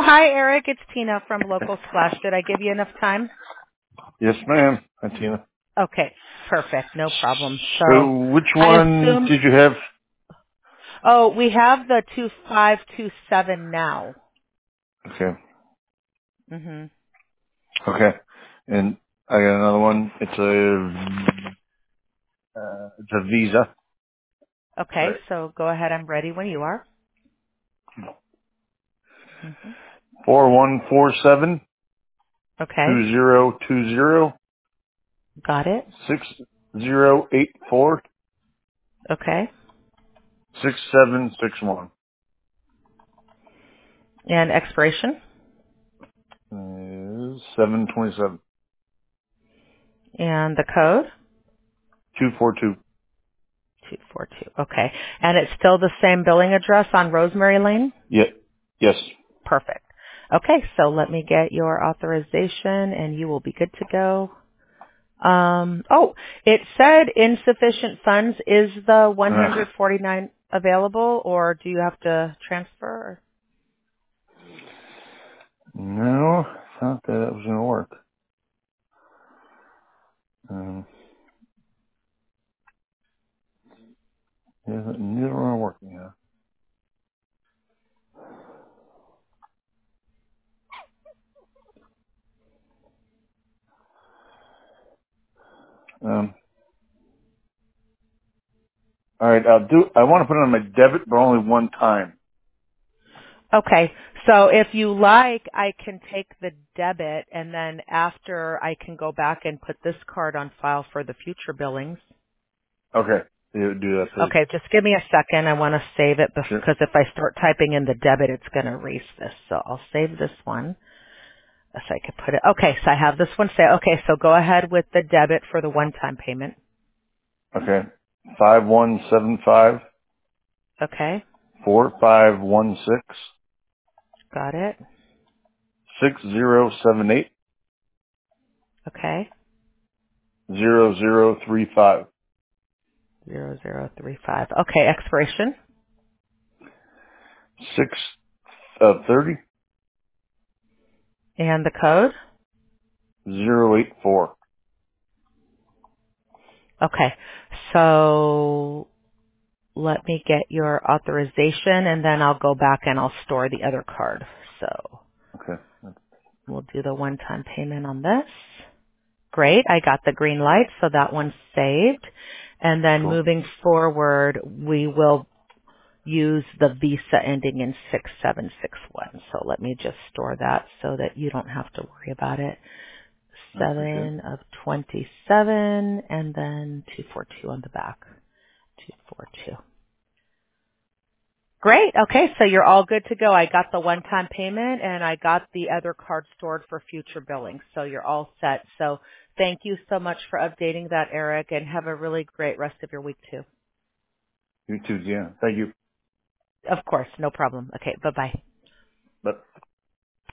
hi, Eric. It's Tina from Local Splash. Did I give you enough time? Yes, ma'am. Hi, Tina. Okay, perfect. No problem. So So, which I one assume, did you have? we have the 2527 now. Okay. hmm Okay. And I got another one. It's a Visa. All Okay, right. so go ahead. I'm ready when you are. hmm 4147 Okay, 2020 got it. 6084 Okay. 6761. And expiration Is 727 and the code? 242. 242. Okay. And it's still the same billing address on Rosemary Lane? Yeah. Yes. Perfect. Okay, so let me get your authorization and you will be good to go. It said insufficient funds. Is the Uh, 149 available or do you have to transfer? no, I thought that was going to work. Um, yeah, neither are working. All right, I want to put it on my debit, but only one time. Okay, so if you like, I can take the debit and then after I can go back and put this card on file for the future billings. Okay, do that, please. Okay, just give me a second. I want to save it Sure. because if I start typing in the debit, it's going to erase this. So I'll save this one. So I could put it. Okay, so I have this one saved. Okay, so go ahead with the debit for the one-time payment. Okay, 5175 Okay, 4516 got it. 6078 Okay, 0035 0035. Okay, expiration 630 and the code. 084. Okay, so let me get your authorization and then I'll go back and I'll store the other card. So Okay, we'll do the one-time payment on this. Great, I got the green light, so that one's saved. And then cool. moving forward, we will use the Visa ending in 6761. So let me just store that so that you don't have to worry about it. I appreciate it. 7 of 27 and then 242 on the back. 242. Great. Okay, so you're all good to go. I got the one-time payment and I got the other card stored for future billing. So you're all set. So thank you so much for updating that, Eric, and have a really great rest of your week too. You too, yeah. Thank you. Of course, no problem. Okay, bye-bye. Bye.